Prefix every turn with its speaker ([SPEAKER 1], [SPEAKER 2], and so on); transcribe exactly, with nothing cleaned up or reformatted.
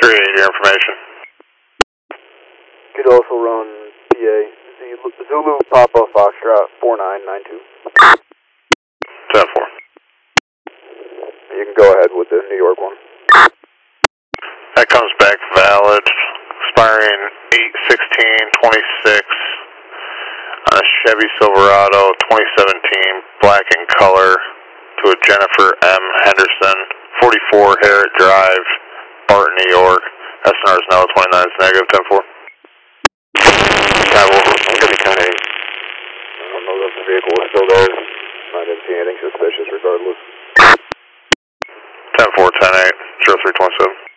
[SPEAKER 1] eight, your information.
[SPEAKER 2] Could also run P A Zulu Papa Foxtrot four nine nine two.
[SPEAKER 1] ten four.
[SPEAKER 2] You can go ahead with the New York one.
[SPEAKER 1] That comes back valid, expiring eight sixteen twenty-six on a Chevy Silverado twenty seventeen, black in color, to a Jennifer M. Henderson, forty-four Harriet Drive, Barton, New York. S N R is now twenty-nine is negative, ten four.
[SPEAKER 2] I'm going to kind of, I don't know if the vehicle is still there. I didn't see anything suspicious regardless.
[SPEAKER 1] ten four, ten eight, zero three twenty-seven.